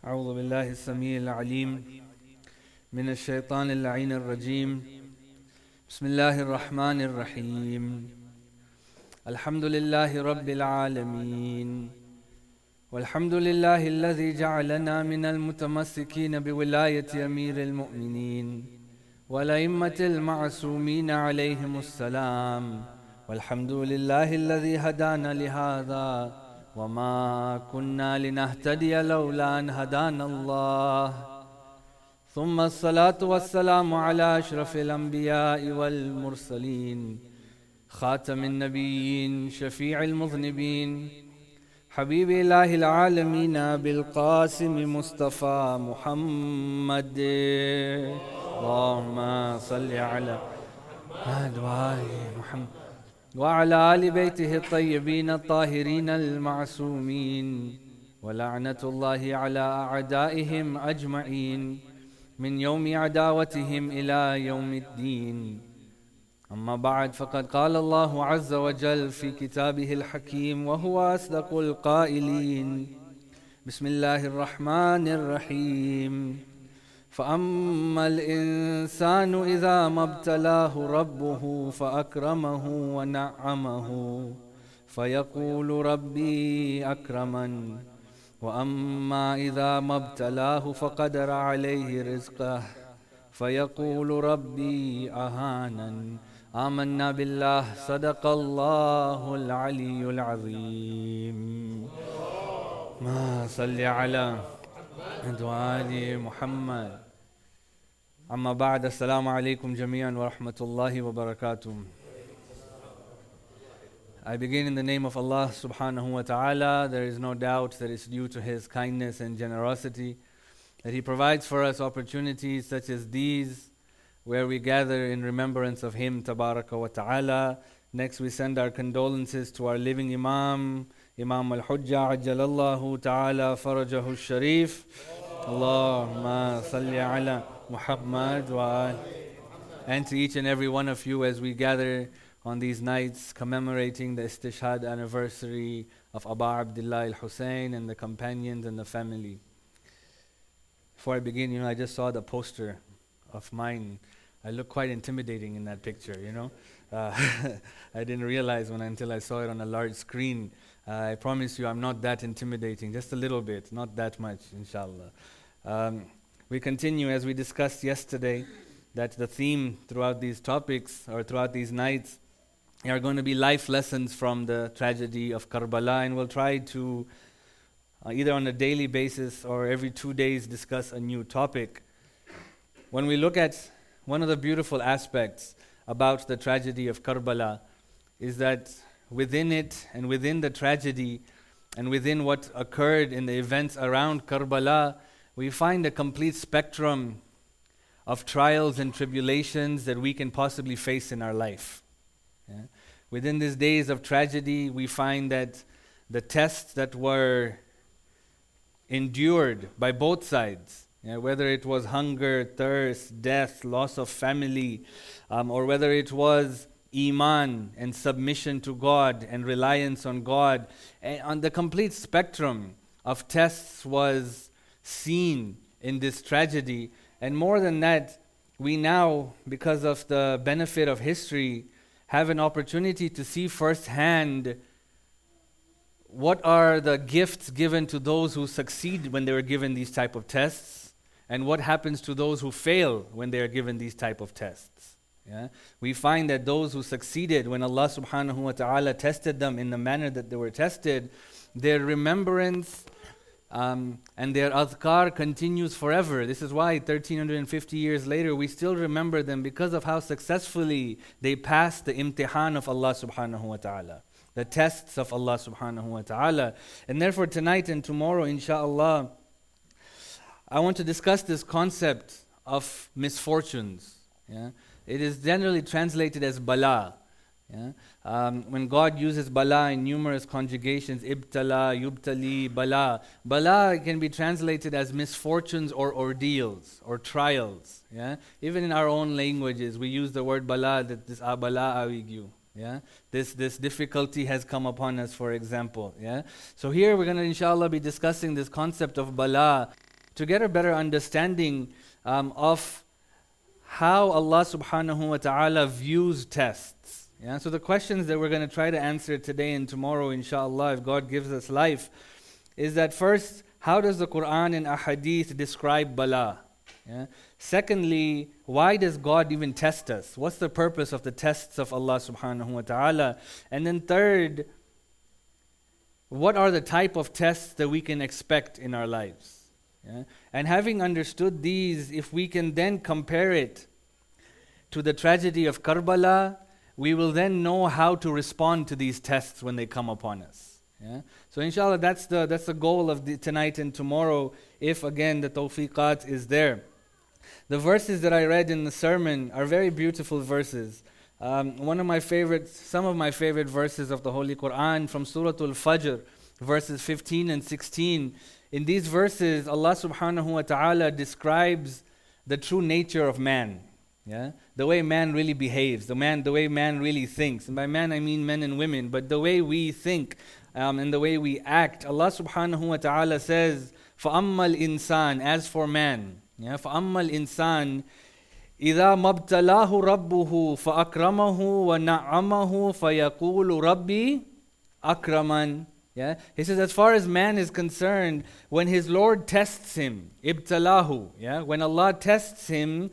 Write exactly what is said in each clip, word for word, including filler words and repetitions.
أعوذ بالله السميع العليم من الشيطان اللعين الرجيم. بسم الله الرحمن الرحيم. الحمد لله رب العالمين، والحمد لله الذي جعلنا من المتمسكين بولاية أمير المؤمنين والأئمة المعصومين عليهم السلام. والحمد لله الذي هدانا لهذا وما كنا لنهتدي لولا أن هدانا الله. ثم الصلاة والسلام على أشرف الأنبياء والمرسلين، خاتم النبيين، شفيع المذنبين، حبيب إله العالمين بالقاسم مصطفى محمد. اللهم صل على محمد وعلى آل بيته الطيبين الطاهرين المعصومين، ولعنة الله على أعدائهم أجمعين من يوم عداوتهم إلى يوم الدين. أما بعد، فقد قال الله عز وجل في كتابه الحكيم وهو أصدق القائلين: بسم الله الرحمن الرحيم. فأما الإنسان إذا ما ابتلاه ربه فأكرمه ونعمه فيقول ربي أكرمن، وأما إذا ما ابتلاه فقدر عليه رزقه فيقول ربي أهانن. آمنا بالله، صدق الله العلي العظيم. ما صل على وآل محمد. أما بعد، السلام عليكم جميعا ورحمة الله وبركاته. I begin in the name of Allah subhanahu wa ta'ala. There is no doubt that it's due to His kindness and generosity that He provides for us opportunities such as these, where we gather in remembrance of Him tabaraka wa ta'ala. Next, we send our condolences to our living Imam, Imam al-Hujjah ajjalallahu ta'ala farajahu al-sharif. Allahumma salli ala Muhammad wa al. And to each and every one of you as we gather on these nights commemorating the istishhad anniversary of Aba Abdullah al-Hussein and the companions and the family. Before I begin, you know, I just saw the poster of mine. I look quite intimidating in that picture, you know. Uh, I didn't realize when until I saw it on a large screen. Uh, I promise you I'm not that intimidating, just a little bit, not that much, inshallah. Um, we continue, as we discussed yesterday, that the theme throughout these topics or throughout these nights are going to be life lessons from the tragedy of Karbala, and we'll try to uh, either on a daily basis or every two days discuss a new topic. When we look at one of the beautiful aspects about the tragedy of Karbala is that within it and within the tragedy and within what occurred in the events around Karbala, we find a complete spectrum of trials and tribulations that we can possibly face in our life. Yeah. Within these days of tragedy, we find that the tests that were endured by both sides, yeah, whether it was hunger, thirst, death, loss of family, um, or whether it was Iman and submission to God and reliance on God, and on the complete spectrum of tests was seen in this tragedy. And more than that, we now, because of the benefit of history, have an opportunity to see firsthand what are the gifts given to those who succeed when they were given these type of tests, and what happens to those who fail when they are given these type of tests. Yeah? We find that those who succeeded when Allah subhanahu wa ta'ala tested them in the manner that they were tested, their remembrance Um, and their adhkar continues forever. This is why one thousand three hundred fifty years later we still remember them, because of how successfully they passed the imtihan of Allah subhanahu wa ta'ala, the tests of Allah subhanahu wa ta'ala. And therefore tonight and tomorrow, inshaAllah, I want to discuss this concept of misfortunes. Yeah? It is generally translated as bala. Yeah? Um, when God uses bala in numerous conjugations, ibtala, yubtali, bala. Bala can be translated as misfortunes or ordeals or trials. Yeah? Even in our own languages, we use the word bala, that this ah, bala awigyu. Yeah, this this difficulty has come upon us, for example. Yeah, so here we're going to inshallah be discussing this concept of bala. to get a better understanding um, of how Allah subhanahu wa ta'ala views tests. Yeah? So the questions that we're going to try to answer today and tomorrow, inshallah, if God gives us life, is that first, how does the Quran and Ahadith describe bala? Yeah? Secondly, why does God even test us? What's the purpose of the tests of Allah subhanahu wa ta'ala? And then third, what are the type of tests that we can expect in our lives? Yeah? And having understood these, if we can then compare it to the tragedy of Karbala, we will then know how to respond to these tests when they come upon us. Yeah? So inshallah, that's the that's the goal of the, tonight and tomorrow, if again the tawfiqat is there. The verses that I read in the sermon are very beautiful verses. Um, one of my favorite, some of my favorite verses of the Holy Quran from Surah Al-Fajr, verses fifteen and sixteen. In these verses, Allah subhanahu wa ta'ala describes the true nature of man. Yeah? The way man really behaves, the man, the way man really thinks. And by man I mean men and women, but the way we think um, and the way we act. Allah subhanahu wa ta'ala says, فَأَمَّا الْإِنسَانِ, as for man. Yeah? فَأَمَّا الْإِنسَانِ إِذَا مَبْتَلَاهُ رَبُّهُ فَأَكْرَمَهُ وَنَعَّمَهُ فَيَقُولُ رَبِّي أَكْرَمًا. Yeah? He says, as far as man is concerned, when his Lord tests him, ibtalahu, yeah? When Allah tests him,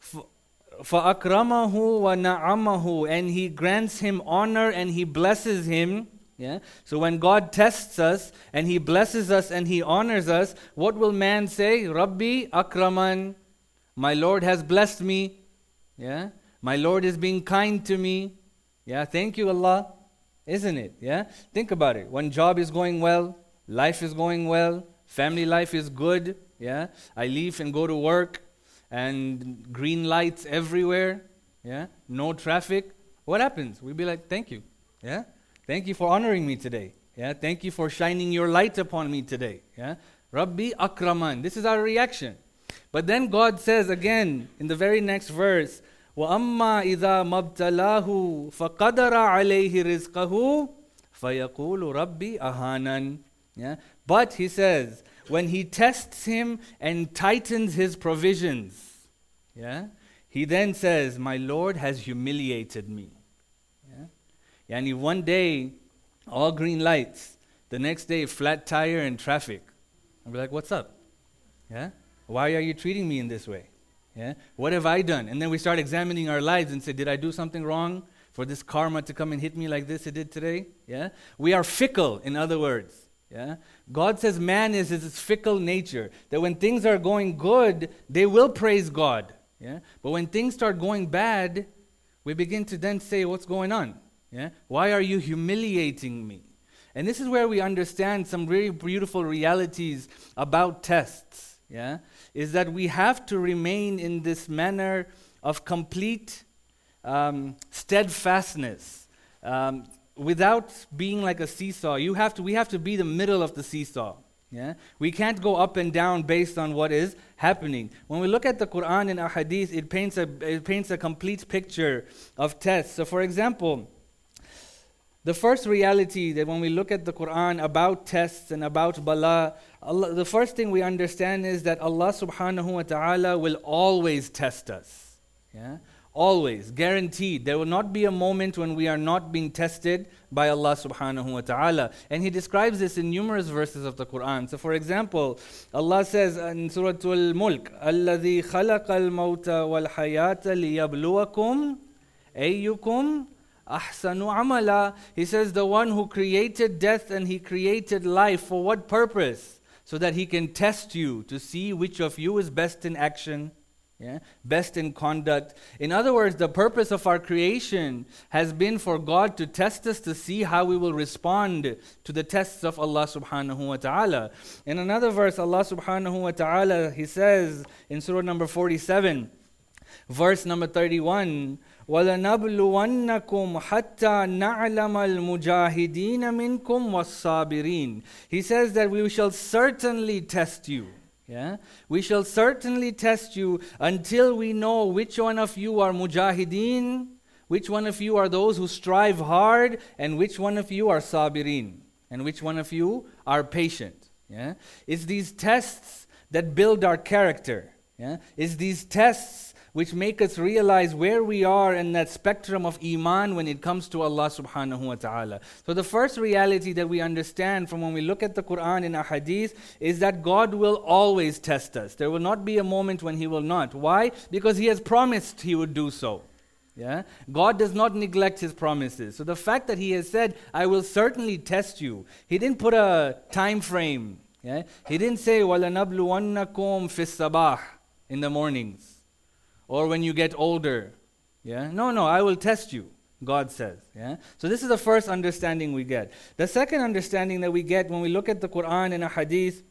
فَأَكْرَمَهُ وَنَعَمَهُ, and He grants him honor and He blesses him. Yeah? So when God tests us and He blesses us and He honors us, what will man say? Rabbi akraman, my Lord has blessed me. Yeah? My Lord is being kind to me. Yeah? Thank you, Allah. Isn't it? Yeah? Think about it. When job is going well, life is going well, family life is good. Yeah? I leave and go to work, and green lights everywhere. Yeah? No traffic. What happens? We'll be like, thank you. Yeah? Thank you for honoring me today. Yeah? Thank you for shining your light upon me today. Yeah? Rabbi akraman. This is our reaction. But then God says again in the very next verse, وَأَمَّا إِذَا مَبْتَلَاهُ فَقَدَرَ عَلَيْهِ رِزْقَهُ فَيَقُولُ رَبِّي أَهَانًا. Yeah? But he says, when he tests him and tightens his provisions, yeah, he then says, my Lord has humiliated me. Yeah? And one day, all green lights. The next day, flat tire and traffic. I'll be like, what's up? Yeah? Why are you treating me in this way? Yeah? What have I done? And then we start examining our lives and say, did I do something wrong for this karma to come and hit me like this it did today? Yeah? We are fickle, in other words. Yeah? God says man is his fickle nature, that when things are going good, they will praise God. Yeah? But when things start going bad, we begin to then say, what's going on? Yeah? Why are you humiliating me? And this is where we understand some very beautiful realities about tests. Yeah? Is that we have to remain in this manner of complete um, steadfastness, um, without being like a seesaw. You have to. We have to be the middle of the seesaw. Yeah, we can't go up and down based on what is happening. When we look at the Quran and Ahadith, it paints a it paints a complete picture of tests. So, for example, the first reality that when we look at the Quran about tests and about bala, Allah, the first thing we understand is that Allah subhanahu wa ta'ala will always test us. Yeah? Always, guaranteed. There will not be a moment when we are not being tested by Allah subhanahu wa ta'ala. And He describes this in numerous verses of the Quran. So for example, Allah says in Surah Al-Mulk, الَّذِي خَلَقَ الْمَوْتَ وَالْحَيَاةَ لِيَبْلُوَكُمْ أَيُّكُمْ أَحْسَنُ عَمَلًا. He says the one who created death and He created life, for what purpose? So that He can test you to see which of you is best in action. Yeah? Best in conduct. In other words, the purpose of our creation has been for God to test us to see how we will respond to the tests of Allah subhanahu wa ta'ala. In another verse, Allah subhanahu wa ta'ala, He says in surah number forty-seven, verse number thirty-one, وَلَنَبْلُوَنَّكُمْ حَتَّى نَعْلَمَ الْمُجَاهِدِينَ مِنْكُمْ وَالصَّابِرِينَ. He says that we shall certainly test you. Yeah? We shall certainly test you until we know which one of you are mujahideen, which one of you are those who strive hard, and which one of you are sabirin, and which one of you are patient. Yeah? It's these tests that build our character. Yeah? It's these tests which make us realize where we are in that spectrum of Iman when it comes to Allah subhanahu wa ta'ala. So the first reality that we understand from when we look at the Quran and Ahadith is that God will always test us. There will not be a moment when He will not. Why? Because He has promised He would do so. Yeah? God does not neglect His promises. So the fact that He has said, I will certainly test you. He didn't put a time frame. Yeah? He didn't say, وَلَنَبْلُوَنَّكُمْ فِي الصَّبَاحِ in the mornings. Or when you get older. Yeah? No, no, I will test you, God says. Yeah? So this is the first understanding we get. The second understanding that we get when we look at the Quran and a Hadith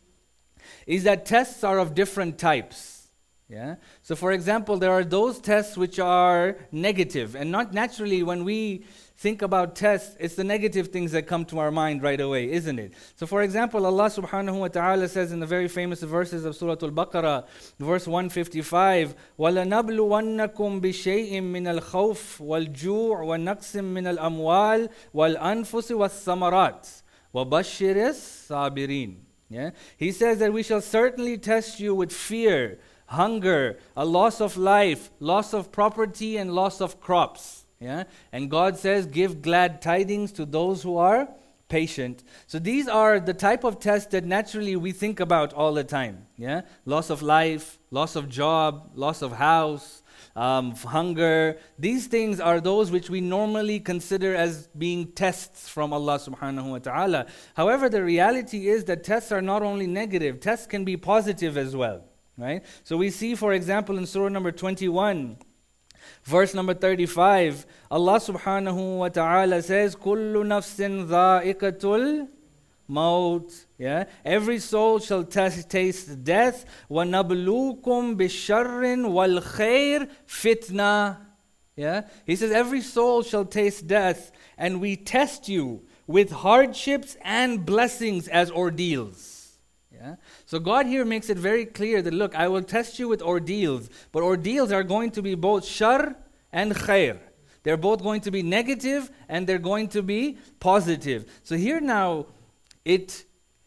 is that tests are of different types. Yeah? So for example, there are those tests which are negative. And not naturally when we think about tests, it's the negative things that come to our mind right away, isn't it? So for example, Allah subhanahu wa ta'ala says in the very famous verses of Surah Al-Baqarah, verse one fifty-five, وَلَنَبْلُوَنَّكُمْ بِشَيْءٍ مِّنَ الْخَوْفِ وَالْجُوعِ وَنَقْصٍ مِّنَ الْأَمْوَالِ وَالْأَنفُسِ وَالثَّمَرَاتِ وَبَشِّرِ الصَّابِرِينَ. Yeah? He says that we shall certainly test you with fear, hunger, a loss of life, loss of property, and loss of crops. Yeah? And God says, give glad tidings to those who are patient. So these are the type of tests that naturally we think about all the time. Yeah? Loss of life, loss of job, loss of house, um, hunger. These things are those which we normally consider as being tests from Allah subhanahu wa ta'ala. However, the reality is that tests are not only negative, tests can be positive as well. Right? So we see, for example, in Surah number twenty-one, verse number thirty-five, Allah subhanahu wa ta'ala says, Kullu nafsin dha'iqatul maut. Yeah? Every soul shall taste, taste death. وَنَبْلُوكُمْ بِالشَّرِّ وَالْخَيْرِ fitna. Yeah? He says, every soul shall taste death, and we test you with hardships and blessings as ordeals. Yeah? So God here makes it very clear that, look, I will test you with ordeals, but ordeals are going to be both shar and khair. They're both going to be negative and they're going to be positive. So here now, it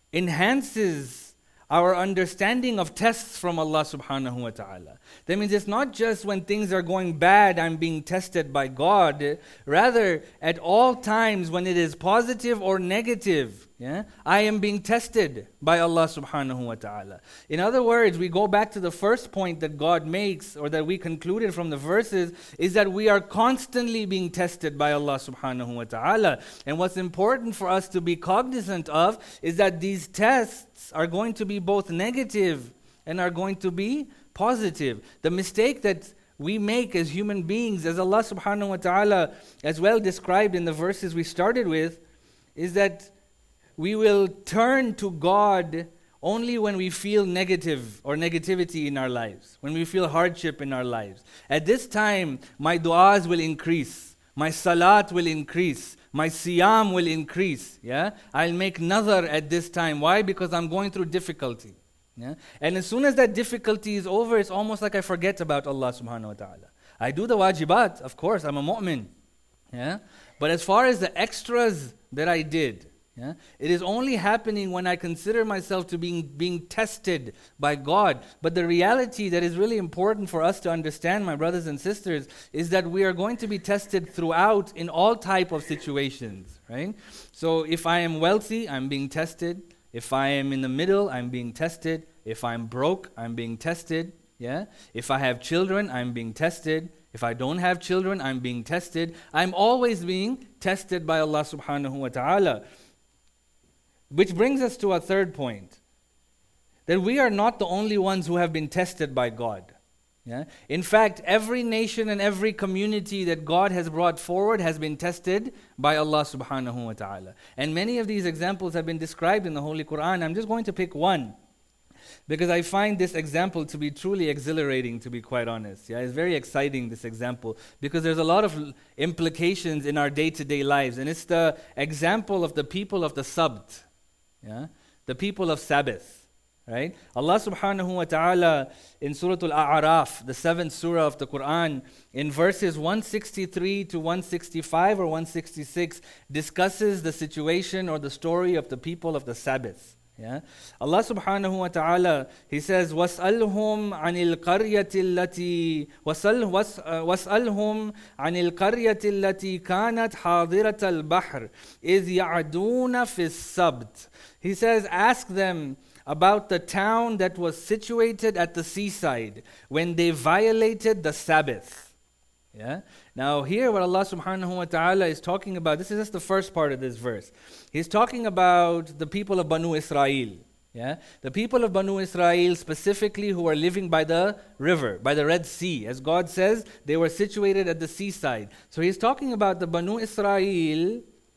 enhances our understanding of tests from Allah subhanahu wa ta'ala. That means it's not just when things are going bad, I'm being tested by God. Rather, at all times when it is positive or negative, yeah, I am being tested by Allah subhanahu wa ta'ala. In other words, we go back to the first point that God makes, or that we concluded from the verses, is that we are constantly being tested by Allah subhanahu wa ta'ala. And what's important for us to be cognizant of is that these tests are going to be both negative and are going to be positive. The mistake that we make as human beings, as Allah subhanahu wa ta'ala as well described in the verses we started with, is that we will turn to God only when we feel negative or negativity in our lives, when we feel hardship in our lives. At this time, my du'as will increase, my salat will increase, my siyam will increase. Yeah, I'll make nazar at this time. Why? Because I'm going through difficulty. Yeah, and as soon as that difficulty is over, it's almost like I forget about Allah subhanahu wa ta'ala. I do the wajibat, of course, I'm a mu'min. Yeah, but as far as the extras that I did, yeah, it is only happening when I consider myself to be being tested by God. But the reality that is really important for us to understand, my brothers and sisters, is that we are going to be tested throughout in all type of situations, right? So if I am wealthy, I'm being tested. If I am in the middle, I'm being tested. If I'm broke, I'm being tested. Yeah. If I have children, I'm being tested. If I don't have children, I'm being tested. I'm always being tested by Allah subhanahu wa ta'ala. Which brings us to a third point, that we are not the only ones who have been tested by God. Yeah? In fact, every nation and every community that God has brought forward has been tested by Allah subhanahu wa ta'ala. And many of these examples have been described in the Holy Quran. I'm just going to pick one, because I find this example to be truly exhilarating, to be quite honest. Yeah, it's very exciting, this example, because there's a lot of implications in our day-to-day lives. And it's the example of the people of the Sabt. Yeah, the people of Sabbath, right? Allah subhanahu wa ta'ala in Surah Al-A'raf, the seventh surah of the Quran, in verses one sixty-three to one sixty-five or one sixty-six, discusses the situation or the story of the people of the Sabbath. Yeah. Allah subhanahu wa ta'ala, He says, وَاسْأَلْهُمْ عَنِ الْقَرْيَةِ الَّتِي وَاسْأَلْهُمْ عَنِ الْقَرْيَةِ الَّتِي كَانَتْ حَاضِرَةَ الْبَحْرِ إِذْ يَعْدُونَ فِي السَّبْتِ. He says, ask them about the town that was situated at the seaside when they violated the Sabbath. Yeah. Now here what Allah subhanahu wa ta'ala is talking about, this is just the first part of this verse. He's talking about the people of Banu Israel. Yeah. The people of Banu Israel specifically who are living by the river, by the Red Sea. As God says, they were situated at the seaside. So He's talking about the Banu Israel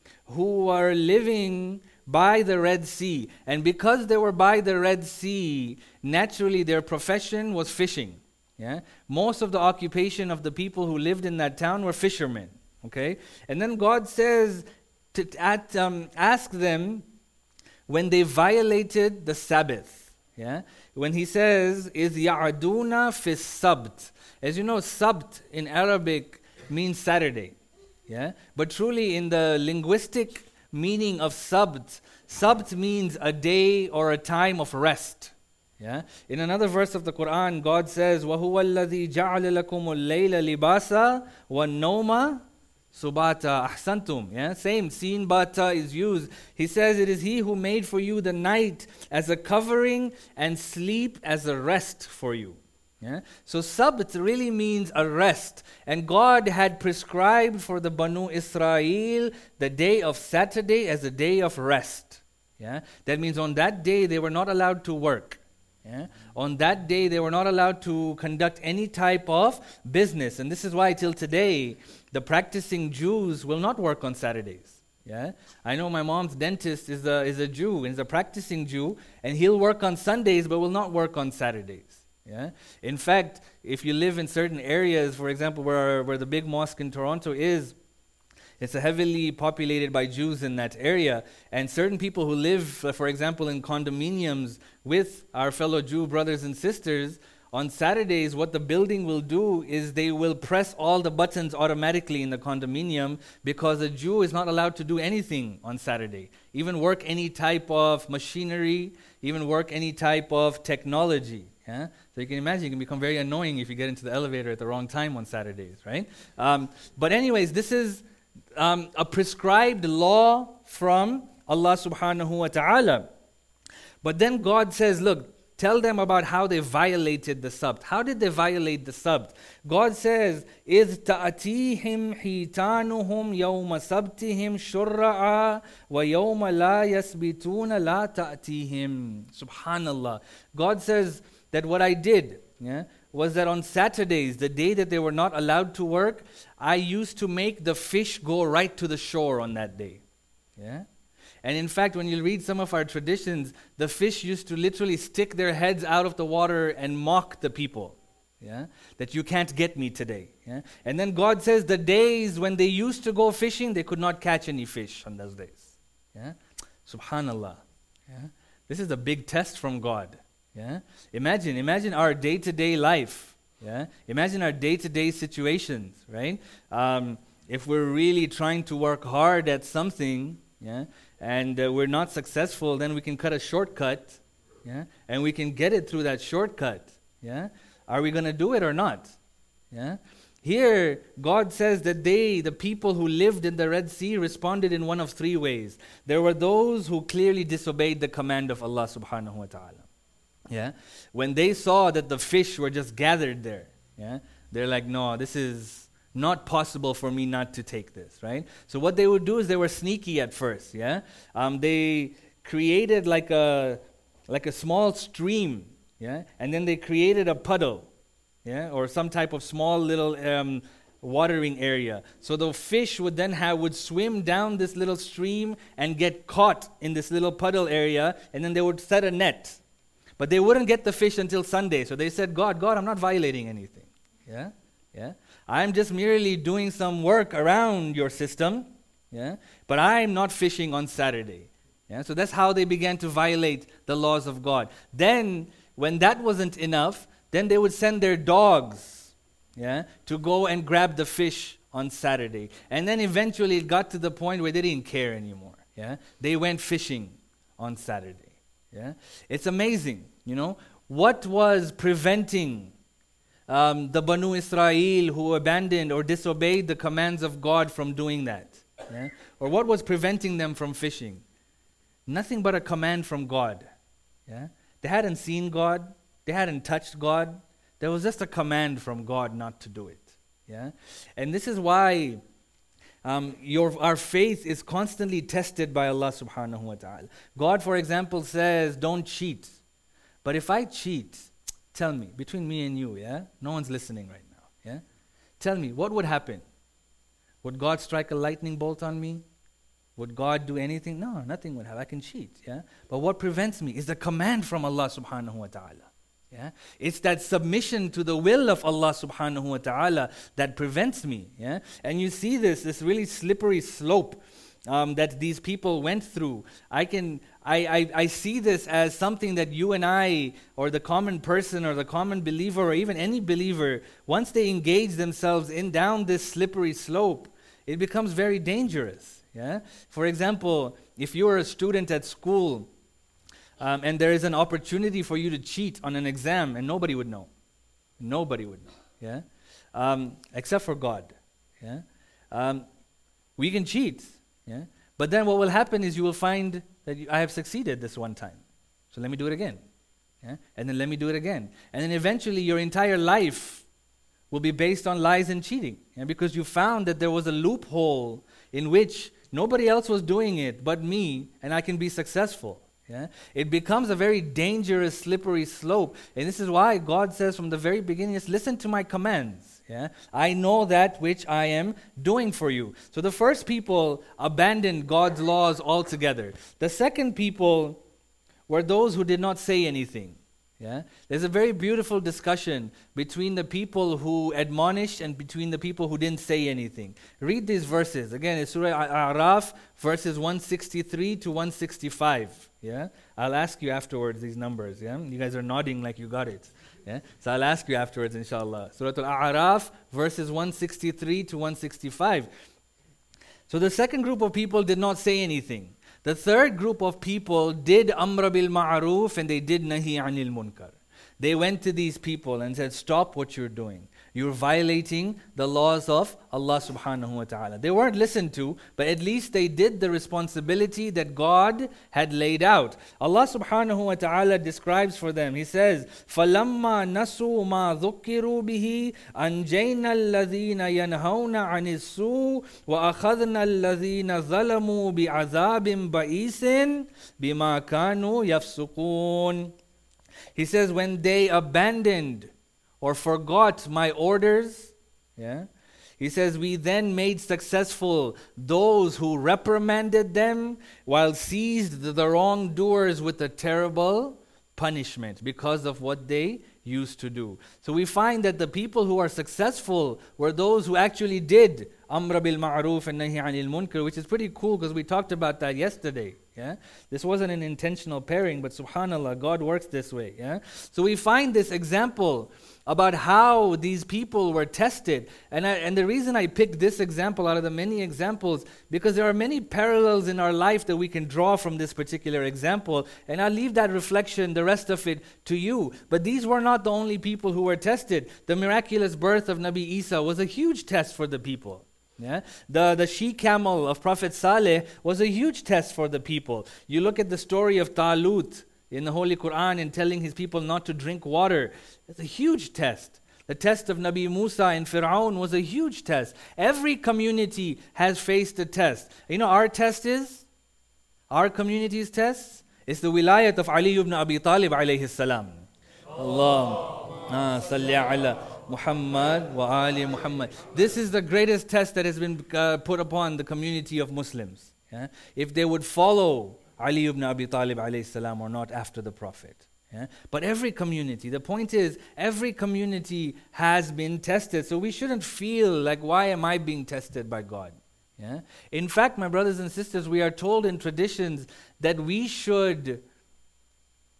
who are living by the Red Sea. And because they were by the Red Sea, naturally their profession was fishing. Yeah, most of the occupation of the people who lived in that town were fishermen. Okay, and then God says to at, um, ask them when they violated the Sabbath. Yeah, when He says is ya'aduna fi sabt. As you know, sabt in Arabic means Saturday. Yeah, but truly in the linguistic meaning of sabt, sabt means a day or a time of rest. Yeah. In another verse of the Quran, God says, وَهُوَ الَّذِي جَعَلَ لَكُمُ اللَّيْلَ لِبَاسًا وَالنَّوْمَ سُبَاتًا. أَحْسَنْتُمْ. Yeah. Same, seen bata is used. He says, it is He who made for you the night as a covering and sleep as a rest for you. Yeah. So Sabt really means a rest. And God had prescribed for the Banu Israel the day of Saturday as a day of rest. Yeah. That means on that day they were not allowed to work. Yeah. On that day, they were not allowed to conduct any type of business. And this is why till today, the practicing Jews will not work on Saturdays. Yeah, I know my mom's dentist is a, is a Jew, and is a practicing Jew, and he'll work on Sundays, but will not work on Saturdays. Yeah. In fact, if you live in certain areas, for example, where, where the big mosque in Toronto is, it's heavily populated by Jews in that area. And certain people who live, uh, for example, in condominiums with our fellow Jew brothers and sisters, on Saturdays, what the building will do is they will press all the buttons automatically in the condominium because a Jew is not allowed to do anything on Saturday. Even work any type of machinery, even work any type of technology. Yeah? So you can imagine it can become very annoying if you get into the elevator at the wrong time on Saturdays, right? Um, but anyways, this is Um, a prescribed law from Allah subhanahu wa ta'ala. But then God says, look, tell them about how they violated the Sabt. How did they violate the Sabt? God says, إِذْ تَأْتِيهِمْ حِيتَانُهُمْ يَوْمَ سَبْتِهِمْ شُرَّعًا وَيَوْمَ لَا يَسْبِتُونَ لَا تَأْتِيهِمْ. Subhanallah. God says that what I did, yeah, was that on Saturdays, the day that they were not allowed to work, I used to make the fish go right to the shore on that day. Yeah? And in fact, when you read some of our traditions, the fish used to literally stick their heads out of the water and mock the people. Yeah? That you can't get me today. Yeah? And then God says the days when they used to go fishing, they could not catch any fish on those days. Yeah? Subhanallah. Yeah? This is a big test from God. Yeah? Imagine, imagine our day-to-day life. Yeah? Imagine our day-to-day situations, right? Um, if we're really trying to work hard at something, yeah, and uh, we're not successful, then we can cut a shortcut, yeah, and we can get it through that shortcut. Yeah? Are we going to do it or not? Yeah? Here, God says that they, the people who lived in the Red Sea, responded in one of three ways. There were those who clearly disobeyed the command of Allah subhanahu wa ta'ala. Yeah, when they saw that the fish were just gathered there, yeah, they're like, no, this is not possible for me not to take this, right? So what they would do is they were sneaky at first, yeah. Um, they created like a like a small stream, yeah, and then they created a puddle, yeah, or some type of small little um, watering area. So the fish would then have would swim down this little stream and get caught in this little puddle area, and then they would set a net. But they wouldn't get the fish until Sunday. So they said, God, God, I'm not violating anything. Yeah? Yeah? I'm just merely doing some work around your system. Yeah? But I'm not fishing on Saturday. Yeah? So that's how they began to violate the laws of God. Then, when that wasn't enough, then they would send their dogs, yeah, to go and grab the fish on Saturday. And then eventually it got to the point where they didn't care anymore. Yeah? They went fishing on Saturday. Yeah, it's amazing, you know. What was preventing um, the Banu Israel who abandoned or disobeyed the commands of God from doing that? Yeah? Or what was preventing them from fishing? Nothing but a command from God. Yeah? They hadn't seen God. They hadn't touched God. There was just a command from God not to do it. Yeah? And this is why um, your our faith is constantly tested by Allah subhanahu wa ta'ala. God, for example, says, don't cheat. But if I cheat, tell me, between me and you, yeah? No one's listening right now. Yeah? Tell me, what would happen? Would God strike a lightning bolt on me? Would God do anything? No, nothing would happen. I can cheat. Yeah? But what prevents me is the command from Allah subhanahu wa ta'ala. Yeah? It's that submission to the will of Allah subhanahu wa ta'ala that prevents me. Yeah? And you see this, this really slippery slope um, that these people went through. I can, I, I, I see this as something that you and I, or the common person, or the common believer, or even any believer, once they engage themselves in down this slippery slope, it becomes very dangerous. Yeah? For example, if you are a student at school, Um, and there is an opportunity for you to cheat on an exam, and nobody would know. Nobody would know, yeah? Um, except for God, yeah? Um, we can cheat, yeah? But then what will happen is you will find that you, I have succeeded this one time. So let me do it again, yeah? And then let me do it again. And then eventually your entire life will be based on lies and cheating, yeah? Because you found that there was a loophole in which nobody else was doing it but me, and I can be successful. Yeah? It becomes a very dangerous, slippery slope. And this is why God says from the very beginning, is listen to my commands. Yeah? I know that which I am doing for you. So the first people abandoned God's laws altogether. The second people were those who did not say anything. Yeah? There's a very beautiful discussion between the people who admonished and between the people who didn't say anything. Read these verses. Again, it's Surah Al-A'raf, verses one sixty-three to one sixty-five. Yeah? I'll ask you afterwards these numbers. Yeah? You guys are nodding like you got it. Yeah? So I'll ask you afterwards, inshallah. Surah Al-A'raf, verses one sixty-three to one sixty-five. So the second group of people did not say anything. The third group of people did amra bil ma'ruf and they did nahi anil munkar. They went to these people and said, stop what you're doing. You're violating the laws of Allah subhanahu wa ta'ala. They weren't listened to, but at least they did the responsibility that God had laid out. Allah subhanahu wa ta'ala describes for them, He says, فَلَمَّا نَسُوا مَا ذُكِّرُوا بِهِ أَنْجَيْنَا الَّذِينَ يَنْهَوْنَ عَنِ السُّوءِ وَأَخَذْنَا الَّذِينَ ظَلَمُوا بِعَذَابٍ بَئِيسٍ بِمَا كَانُوا يَفْسُقُونَ. He says, when they abandoned or forgot my orders, yeah, He says, we then made successful those who reprimanded them while seized the wrongdoers with a terrible punishment because of what they used to do. So we find that the people who are successful were those who actually did amra bil ma'ruf and nahi anil munkar, which is pretty cool because we talked about that yesterday. Yeah, this wasn't an intentional pairing, but subhanallah, God works this way. Yeah, so we find this example about how these people were tested, and I, and the reason I picked this example out of the many examples because there are many parallels in our life that we can draw from this particular example, and I'll leave that reflection, the rest of it, to you. But these were not the only people who were tested. The miraculous birth of Nabi Isa was a huge test for the people. Yeah, the the she camel of Prophet Saleh was a huge test for the people. You look at the story of Talut in the Holy Quran and telling his people not to drink water. It's a huge test. The test of Nabi Musa and Fir'aun was a huge test. Every community has faced a test. You know, our test is, our community's test is the wilayat of Ali ibn Abi Talib alayhi salam. Allah salli ala Muhammad wa ali Muhammad. This is the greatest test that has been uh, put upon the community of Muslims. Yeah? If they would follow Ali ibn Abi Talib alayhi salam or not after the Prophet. Yeah? But every community, the point is, every community has been tested. So we shouldn't feel like, why am I being tested by God? Yeah? In fact, my brothers and sisters, we are told in traditions that we should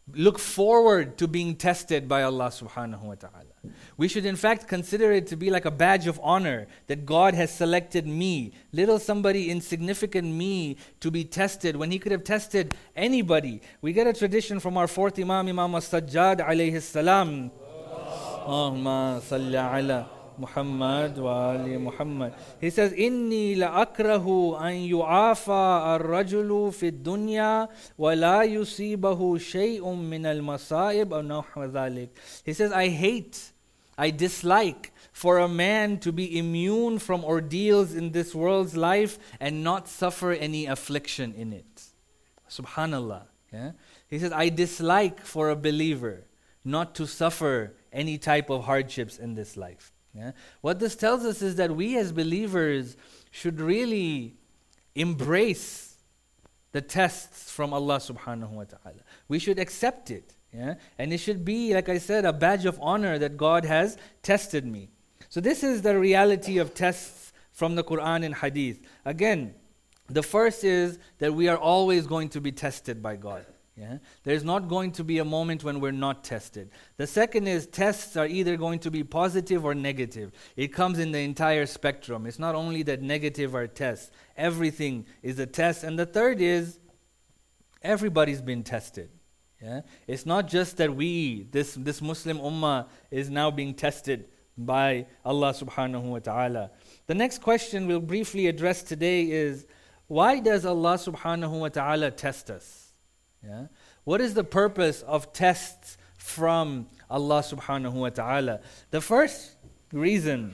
look forward to being tested by Allah subhanahu wa ta'ala. We should in fact consider it to be like a badge of honor that God has selected me, little somebody insignificant me, to be tested when He could have tested anybody. We get a tradition from our fourth Imam, Imam As-Sajjad alayhi salam. Allahumma salli ala Muhammad wa ali Muhammad. He says, Inni la akrahu an yu'afa ar-rajulu fi dunya wa la yusibahu shay'un min al-masa'ib aw nahwa dhalik. He says, I hate, I dislike for a man to be immune from ordeals in this world's life and not suffer any affliction in it. Subhanallah. Yeah? He says, I dislike for a believer not to suffer any type of hardships in this life. Yeah? What this tells us is that we as believers should really embrace the tests from Allah subhanahu wa ta'ala. We should accept it. Yeah? And it should be, like I said, a badge of honor that God has tested me. So this is the reality of tests from the Quran and Hadith. Again, the first is that we are always going to be tested by God. Yeah? There's not going to be a moment when we're not tested. The second is tests are either going to be positive or negative. It comes in the entire spectrum. It's not only that negative are tests. Everything is a test. And the third is everybody's been tested. Yeah? It's not just that we, this, this Muslim ummah, is now being tested by Allah subhanahu wa ta'ala. The next question we'll briefly address today is, why does Allah subhanahu wa ta'ala test us? Yeah? What is the purpose of tests from Allah subhanahu wa ta'ala? The first reason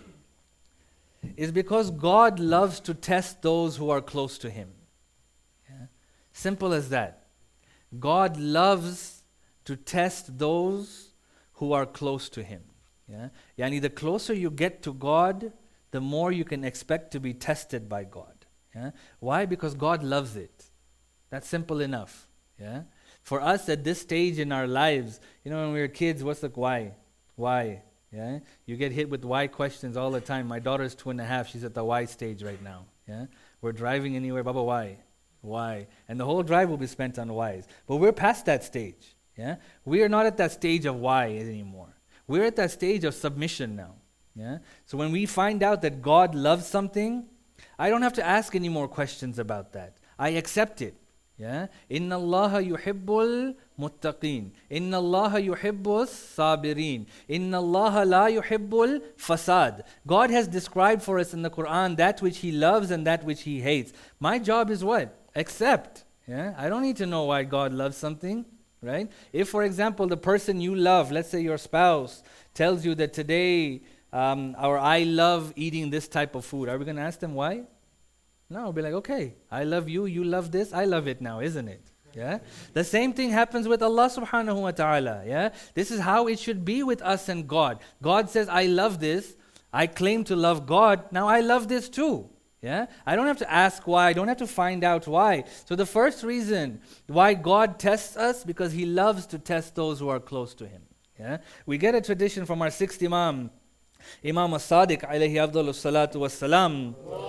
is because God loves to test those who are close to Him. Yeah? Simple as that. God loves to test those who are close to Him. Yeah? Yani the closer you get to God, the more you can expect to be tested by God. Yeah? Why? Because God loves it. That's simple enough. Yeah? For us at this stage in our lives, you know, when we were kids, what's the why? Why? Yeah? You get hit with why questions all the time. My daughter's two and a half. She's at the why stage right now. Yeah? We're driving anywhere, Baba, why? Why? And the whole drive will be spent on whys. But we're past that stage. Yeah? We are not at that stage of why anymore. We're at that stage of submission now. Yeah? So when we find out that God loves something, I don't have to ask any more questions about that. I accept it. Yeah, Inna Allah yuhibbul muttaqin. Inna Allah yuhibbus sabirin. Inna Allah la yuhibbul fasad. God has described for us in the Quran that which He loves and that which He hates. My job is what? Accept. Yeah, I don't need to know why God loves something, right? If, for example, the person you love, let's say your spouse, tells you that today, um, or I love eating this type of food, are we going to ask them why? No, be like, okay, I love you, you love this, I love it now, isn't it? Yeah. The same thing happens with Allah subhanahu wa ta'ala. Yeah. This is how it should be with us and God. God says, I love this. I claim to love God. Now I love this too. Yeah. I don't have to ask why. I don't have to find out why. So the first reason why God tests us, because He loves to test those who are close to Him. Yeah. We get a tradition from our sixth Imam, Imam As-Sadiq alayhi afdalu salatu wassalam.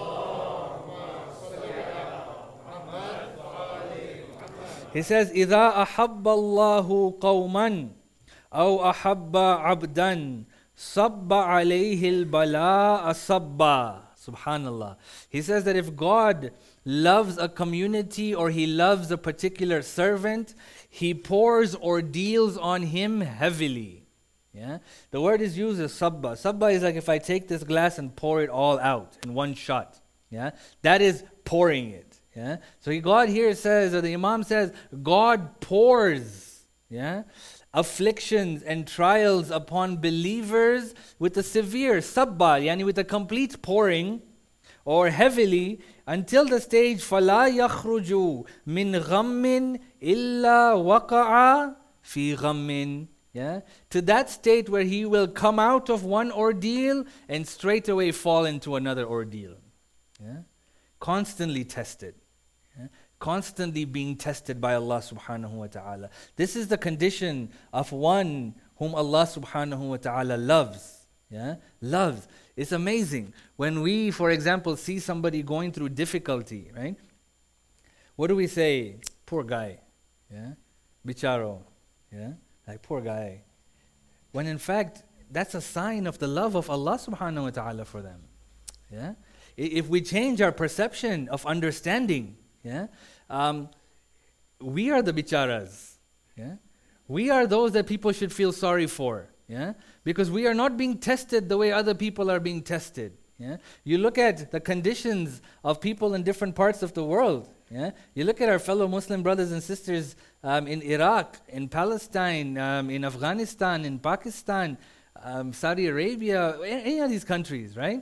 He says, إِذَا أَحَبَّ اللَّهُ قَوْمًا أَوْ أَحَبَّ عَبْدًا صَبَّ عَلَيْهِ الْبَلَاءَ صَبًّا. Subhanallah. He says that if God loves a community or He loves a particular servant, He pours ordeals on him heavily. Yeah? The word is used as sabba. Sabba is like if I take this glass and pour it all out in one shot. Yeah? That is pouring it. Yeah? So God here says, or the Imam says, God pours yeah, afflictions and trials upon believers with a severe sabba, yani with a complete pouring or heavily, until the stage فَلَا يَخْرُجُ مِنْ غَمٍّ إِلَّا وَقَعَ فِي غَمٍّ. Yeah? To that state where he will come out of one ordeal and straight away fall into another ordeal. Yeah? Constantly tested. Yeah? Constantly being tested by Allah subhanahu wa ta'ala. This is the condition of one whom Allah subhanahu wa ta'ala loves. Yeah? Loves. It's amazing. When we, for example, see somebody going through difficulty, right? What do we say? Poor guy. Yeah? Bicharo. Yeah, like poor guy. When in fact, that's a sign of the love of Allah subhanahu wa ta'ala for them. Yeah, if we change our perception of understanding, yeah, um, we are the bicharas. Yeah, we are those that people should feel sorry for. Yeah, because we are not being tested the way other people are being tested. Yeah, you look at the conditions of people in different parts of the world. Yeah, you look at our fellow Muslim brothers and sisters um, in Iraq, in Palestine, um, in Afghanistan, in Pakistan, um, Saudi Arabia, any of these countries, right?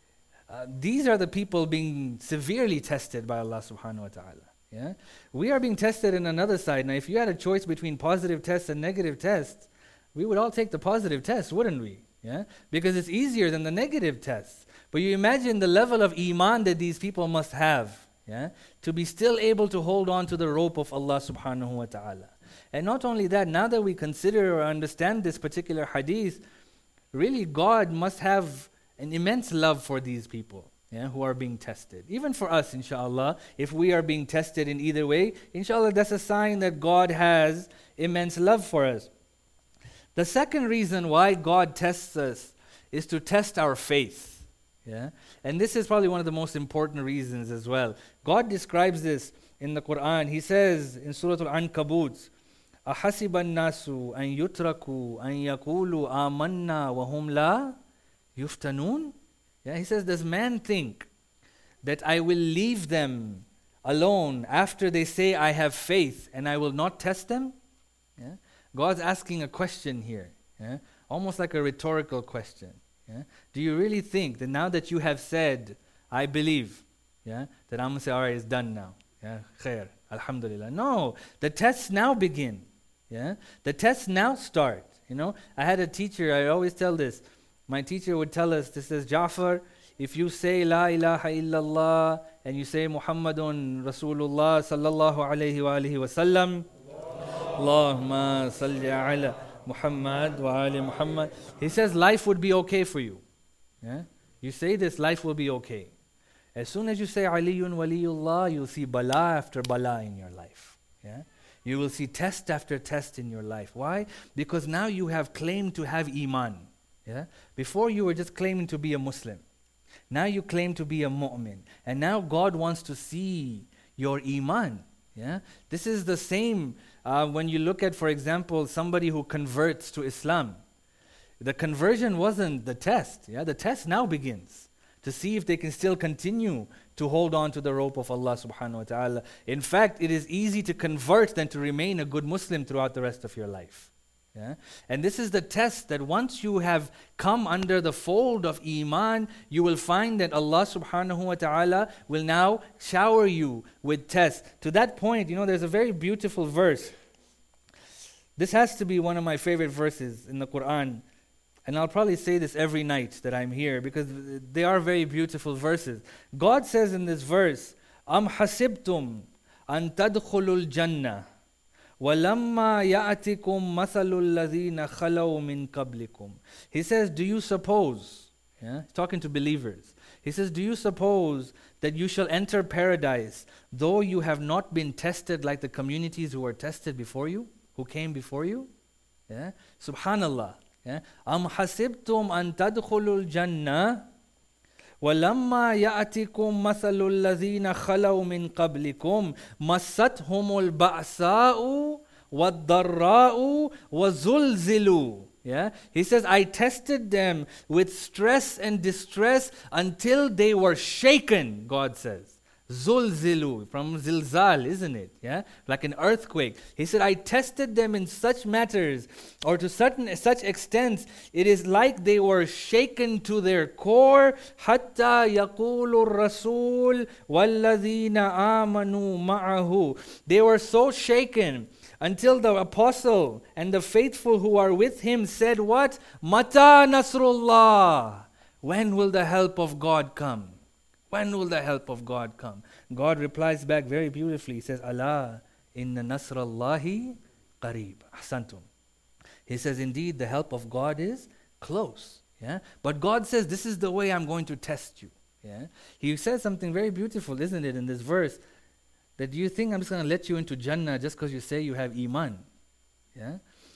Uh, these are the people being severely tested by Allah subhanahu wa ta'ala. Yeah? We are being tested in another side. Now, if you had a choice between positive tests and negative tests, we would all take the positive test, wouldn't we? Yeah? Because it's easier than the negative tests. But you imagine the level of iman that these people must have, yeah, to be still able to hold on to the rope of Allah subhanahu wa ta'ala. And not only that, now that we consider or understand this particular hadith, really God must have an immense love for these people, yeah, who are being tested. Even for us, inshallah, if we are being tested in either way, inshallah, that's a sign that God has immense love for us. The second reason why God tests us is to test our faith. Yeah, and this is probably one of the most important reasons as well. God describes this in the Quran. He says in Surah Al-Ankabut, أَحَسِبَ النَّاسُ أَن يُتْرَكُوا أَن يَقُولُوا آمَنَّا وَهُمْ لَا يُفْتَنُونَ. Yeah, he says, does man think that I will leave them alone after they say I have faith and I will not test them? Yeah? God's asking a question here, yeah? Almost like a rhetorical question. Yeah? Do you really think that now that you have said, I believe, yeah, that I'm going to say, all right, it's done now. Yeah, khair, alhamdulillah. No, the tests now begin. Yeah, the tests now start. You know, I had a teacher, I always tell this. My teacher would tell us, this is Ja'far, if you say La ilaha illallah and you say Muhammadun Rasulullah sallallahu alayhi wa alihi wa sallam, Allahumma salli ala Muhammad wa ali Muhammad. He says life would be okay for you. Yeah? You say this, life will be okay. As soon as you say Aliyun Waliyullah, you'll see bala after bala in your life. Yeah? You will see test after test in your life. Why? Because now you have claimed to have iman. Yeah? Before you were just claiming to be a Muslim. Now you claim to be a mu'min. And now God wants to see your iman. Yeah, this is the same uh, when you look at, for example, somebody who converts to Islam. The conversion wasn't the test. Yeah, the test now begins to see if they can still continue to hold on to the rope of Allah subhanahu wa ta'ala. In fact, it is easy to convert than to remain a good Muslim throughout the rest of your life. Yeah? And this is the test that once you have come under the fold of Iman, you will find that Allah subhanahu wa ta'ala will now shower you with tests. To that point, you know, there's a very beautiful verse. This has to be one of my favorite verses in the Quran. And I'll probably say this every night that I'm here because they are very beautiful verses. God says in this verse, Am hasibtum an tadkhulul jannah وَلَمَّا يَأْتِكُمْ مَثَلُ الَّذِينَ خَلَوْا مِنْ قَبْلِكُمْ. He says, do you suppose, yeah, he's talking to believers. He says, do you suppose that you shall enter paradise, though you have not been tested like the communities who were tested before you, who came before you? Yeah, Subhanallah. Yeah, أَمْ حَسِبْتُمْ أَن تَدْخُلُوا الْجَنَّةِ وَلَمَّا يَأْتِكُمْ مَثَلُ الَّذِينَ خَلَوْا مِنْ قَبْلِكُمْ مَسَّتْهُمُ الْبَأْسَاءُ وَالضَّرَّاءُ وَزُلْزِلُوا. Yeah, he says, I tested them with stress and distress until they were shaken, God says. Zulzilu, from zilzal, isn't it? Yeah, like an earthquake. He said, I tested them in such matters, or to certain such extents, it is like they were shaken to their core. Hatta yaqulu rasul walladhina amanu ma'ahu. They were so shaken until the apostle and the faithful who are with him said, what? Mata nasrullah. When will the help of God come? When will the help of God come? God replies back very beautifully. He says, Allah, inna nasrallahi qareeb. Ahsantum. He says, indeed, the help of God is close. Yeah. But God says, this is the way I'm going to test you. Yeah. He says something very beautiful, isn't it, in this verse, that you think I'm just going to let you into Jannah just because you say you have Iman. Yeah.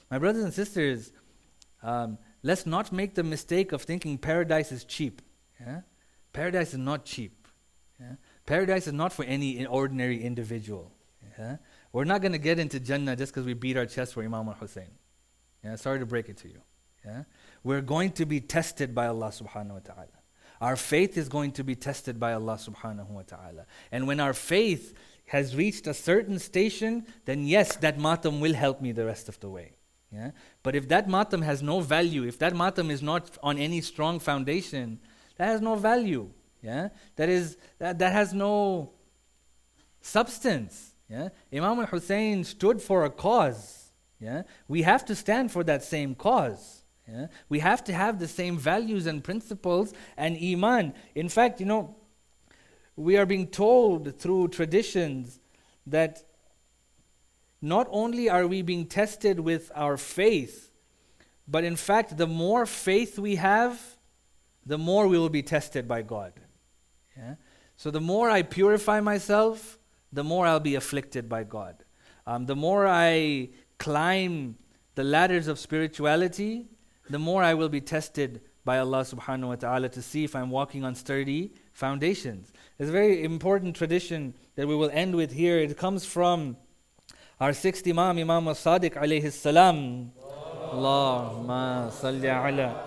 My brothers and sisters, um, let's not make the mistake of thinking paradise is cheap. Yeah? Paradise is not cheap. Yeah? Paradise is not for any ordinary individual. Yeah? We're not going to get into Jannah just because we beat our chest for Imam al-Hussein. Yeah? Sorry to break it to you. Yeah? We're going to be tested by Allah subhanahu wa ta'ala. Our faith is going to be tested by Allah subhanahu wa ta'ala. And when our faith has reached a certain station, then yes, that matam will help me the rest of the way. Yeah? But if that matam has no value, if that matam is not on any strong foundation, that has no value. Yeah? That is that, that has no substance. Yeah? Imam al-Hussein stood for a cause. Yeah? We have to stand for that same cause. Yeah? We have to have the same values and principles and iman. In fact, you know, we are being told through traditions that not only are we being tested with our faith, but in fact, the more faith we have, the more we will be tested by God. Yeah? So the more I purify myself, the more I'll be afflicted by God. Um, the more I climb the ladders of spirituality, the more I will be tested by Allah subhanahu wa ta'ala to see if I'm walking on sturdy foundations. It's a very important tradition that we will end with here. It comes from our sixth Imam, Imam al-Sadiq alayhi salam. Allahumma salli ala.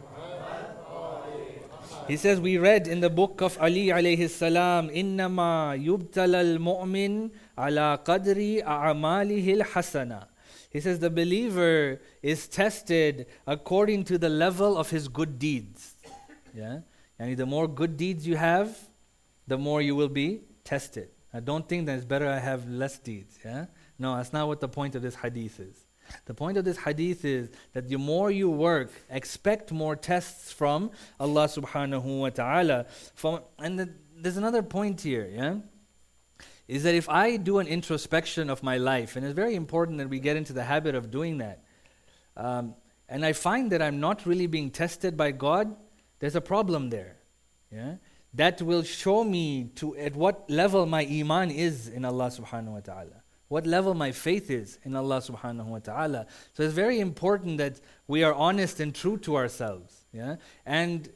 He says, we read in the book of Ali alayhi salam, إِنَّمَا يُبْتَلَى الْمُؤْمِنِ عَلَى قَدْرِ أَعْمَالِهِ الْحَسَنَةِ. He says the believer is tested according to the level of his good deeds. Yeah? And the more good deeds you have, the more you will be tested. I don't think that it's better I have less deeds. Yeah? No, that's not what the point of this hadith is. The point of this hadith is that the more you work, expect more tests from Allah subhanahu wa ta'ala. From, and the, there's another point here, yeah? Is that if I do an introspection of my life, and it's very important that we get into the habit of doing that, um, and I find that I'm not really being tested by God, there's a problem there. Yeah? That will show me to at what level my iman is in Allah subhanahu wa ta'ala. What level my faith is in Allah subhanahu wa ta'ala. So it's very important that we are honest and true to ourselves. Yeah? And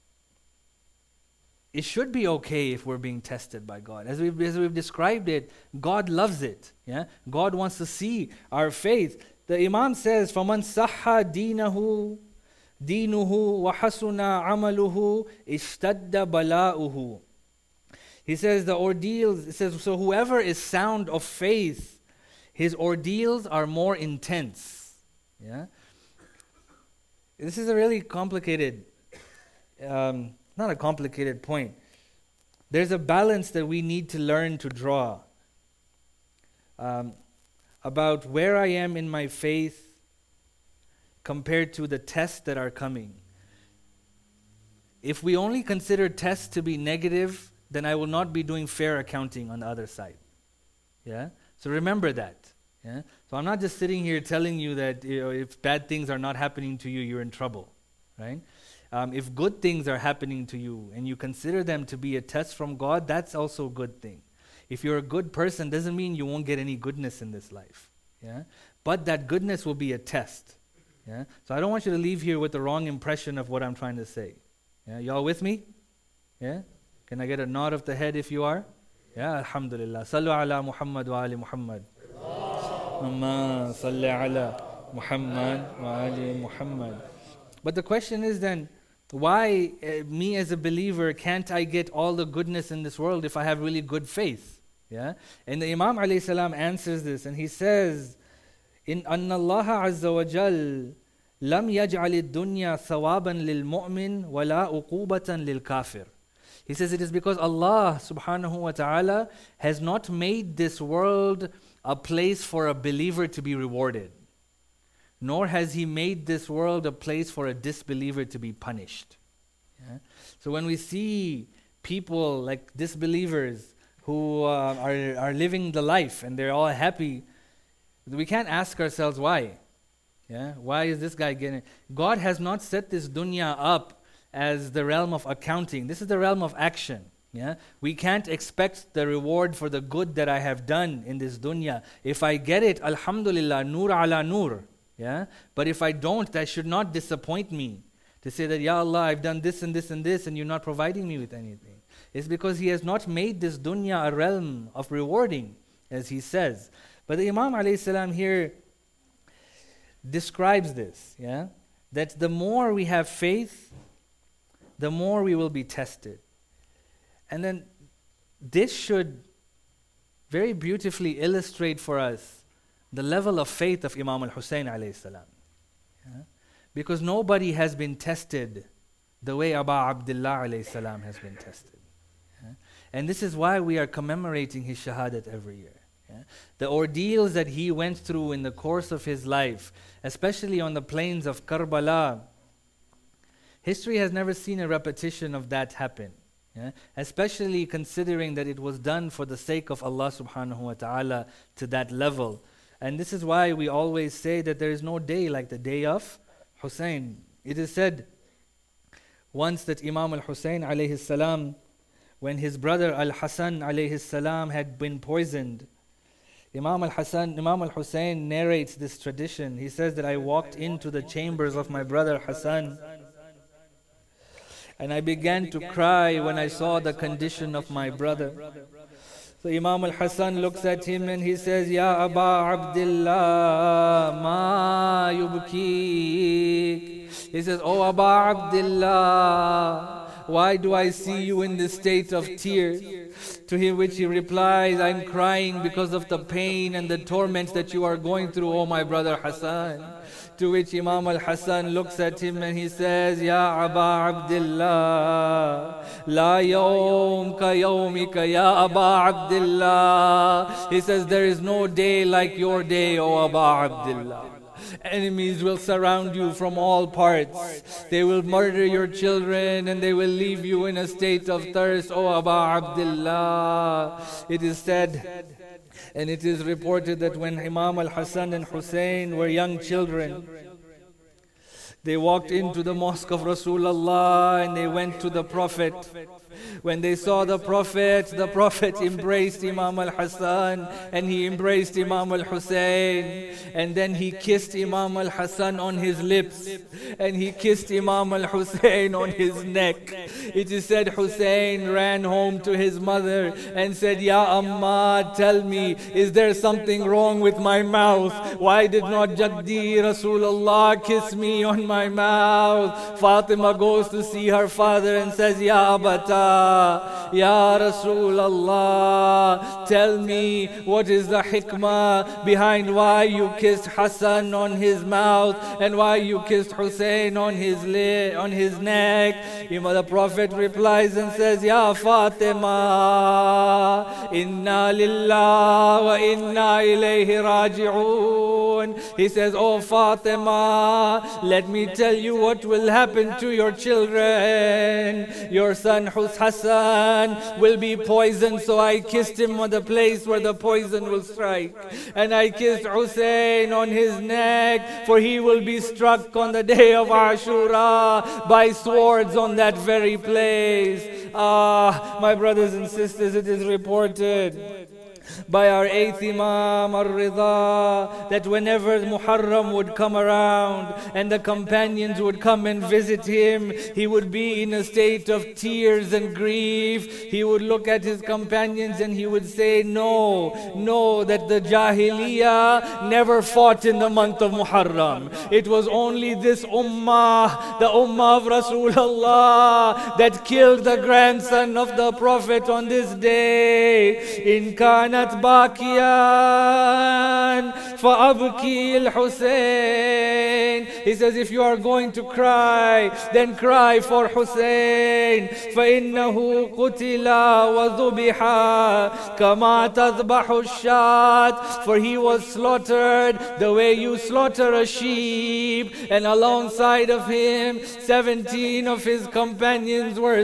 it should be okay if we're being tested by God. As we've, as we've described it, God loves it. Yeah? God wants to see our faith. The Imam says, فَمَنْ صَحَّ دِينَهُ دِينُهُ وَحَسُنَ عَمَلُهُ اشْتَدَّ بَلَاؤُهُ. He says the ordeals, it says, so whoever is sound of faith, his ordeals are more intense. Yeah? This is a really complicated, um, not a complicated point. There's a balance that we need to learn to draw um, about where I am in my faith compared to the tests that are coming. If we only consider tests to be negative, then I will not be doing fair accounting on the other side. Yeah? So remember that. Yeah? So I'm not just sitting here telling you that, you know, if bad things are not happening to you, you're in trouble. Right? Um, if good things are happening to you and you consider them to be a test from God, that's also a good thing. If you're a good person, doesn't mean you won't get any goodness in this life. Yeah? But that goodness will be a test. Yeah? So I don't want you to leave here with the wrong impression of what I'm trying to say. Yeah? Y'all with me? Yeah? Can I get a nod of the head if you are? Yeah, alhamdulillah. Sallu ala Muhammad wa ali Muhammad. Allahumma salli ala Muhammad wa ali Muhammad. But the question is then, why uh, me as a believer can't I get all the goodness in this world if I have really good faith? Yeah? And the Imam alayhi salam answers this and he says, in anna Allah azza wa jal lam yaj'al ad-dunya thawaban lil mu'min wa la uqubatan lil kafir. He says it is because Allah subhanahu wa ta'ala has not made this world a place for a believer to be rewarded. Nor has He made this world a place for a disbeliever to be punished. Yeah? So when we see people like disbelievers who uh, are, are living the life and they're all happy, we can't ask ourselves why. Yeah? Why is this guy getting it? God has not set this dunya up as the realm of accounting. This is the realm of action. Yeah? We can't expect the reward for the good that I have done in this dunya. If I get it, alhamdulillah, nur ala nur. Yeah? But if I don't, that should not disappoint me. To say that, Ya Allah, I've done this and this and this and you're not providing me with anything. It's because He has not made this dunya a realm of rewarding, as He says. But the Imam alayhi salam here describes this, yeah? That the more we have faith, the more we will be tested. And then this should very beautifully illustrate for us the level of faith of Imam al-Hussein alayhi salam. Yeah? Because nobody has been tested the way Aba Abdullah alayhi salam has been tested. Yeah? And this is why we are commemorating his shahadat every year. Yeah? The ordeals that he went through in the course of his life, especially on the plains of Karbala, history has never seen a repetition of that happen. Yeah? Especially considering that it was done for the sake of Allah subhanahu wa ta'ala to that level. And this is why we always say that there is no day like the day of Hussein. It is said once that Imam al-Hussein alayhi salam, when his brother al-Hasan alayhi salam had been poisoned, Imam al-Hasan, Imam al-Hussein narrates this tradition. He says that I walked into the chambers of my brother Hasan and I began to cry when I saw the condition of my brother. So Imam al-Hasan looks at him and he says, Ya Aba Abdullah, ma yubki. He says, Oh Aba Abdullah, why do I see you in this state of tears? To him which he replies, I'm crying because of the pain and the torments that you are going through, O my brother Hasan. To which Imam al-Hasan looks at him and he says, Ya Aba Abdullah, La yawm ka yawmika ya Aba Abdullah. He says, there is no day like your day, O Aba Abdullah. Enemies will surround you from all parts. They will murder your children and they will leave you in a state of thirst, O Aba Abdullah. It is said, and it is reported that when Imam al-Hasan and Hussein were young children, they walked into the mosque of Rasulullah and they went to the Prophet. When they saw the Prophet, the Prophet embraced Imam al-Hasan and he embraced Imam al-Hussein. And then he kissed Imam al-Hasan on his lips and he kissed Imam al-Hussein on his neck. It is said Hussein ran home to his mother and said, Ya Amma, tell me, is there something wrong with my mouth? Why did not Jaddi Rasulullah kiss me on my mouth? Fatima goes to see her father and says, Ya Abata, Ya Rasulullah, tell me what is the hikmah behind why you kissed Hassan on his mouth and why you kissed Hussein on his li- on his neck. The Prophet replies and says, Ya Fatima, inna lillah wa inna ilayhi raji'un. He says, Oh Fatima, let me tell you what will happen to your children. Your son Hassan will be poisoned, so I kissed him on the place where the poison will strike. And I kissed Hussein on his neck, for he will be struck on the day of Ashura by swords on that very place. Ah, my brothers and sisters, it is reported by our eighth Imam Ar-Ridha that whenever Muharram would come around and the companions would come and visit him, he would be in a state of tears and grief. He would look at his companions and he would say, No, no, that the Jahiliyyah never fought in the month of Muharram. It was only this Ummah, the Ummah of Rasulullah, that killed the grandson of the Prophet on this day. In Kana باكيان فأبكي الحسين. He says, if you are going to cry, then cry for Hussein. فإنه قتل وذبح كما تذبح الشاة. For he was slaughtered the way you slaughter a sheep. And alongside of him, seventeen of his companions were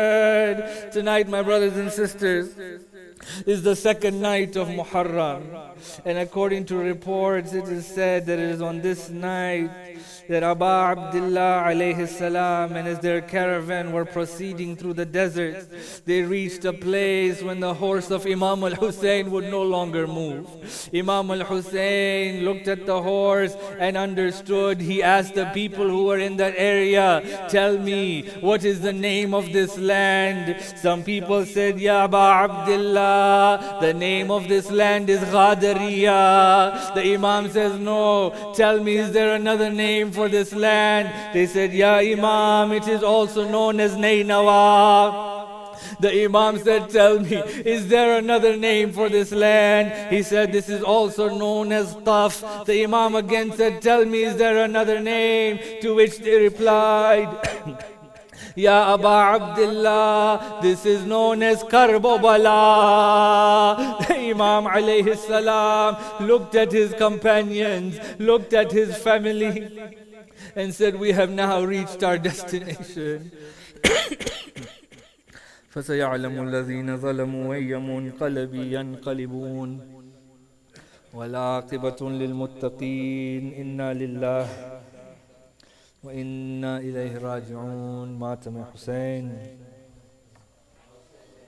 slaughtered. Tonight, my brothers and sisters, is the second night of Muharram. And according to reports, it is said that it is on this night that Abu Abdullah alayhi salam and as their caravan were proceeding through the desert, they reached a place when the horse of Imam al-Hussein would no longer move. Imam al-Hussein looked at the horse and understood. He asked the people who were in that area, tell me, what is the name of this land? Some people said, Ya Abu Abdullah, the name of this land is Ghadariya. The Imam says, no, tell me, is there another name for this land? They said, Ya Imam, it is also known as Nainawa. The Imam said, tell me, is there another name for this land? He said, this is also known as Taf. The Imam again said, tell me, is there another name? To which they replied, Ya Abu Abdullah, this is known as Karbala. The Imam alayhi salam looked at his companions, looked at his family, and said, we have now reached our destination. فَسَيَعْلَمُ الَّذِينَ ظَلَمُوا أَيَّ مُنْقَلَبٍ يَنْقَلِبُونَ وَالْعَاقِبَةُ لِلْمُتَّقِينَ إِنَّا لِلَّهِ وَإِنَّا إِلَيْهِ رَاجِعُونَ. Matam Hussein.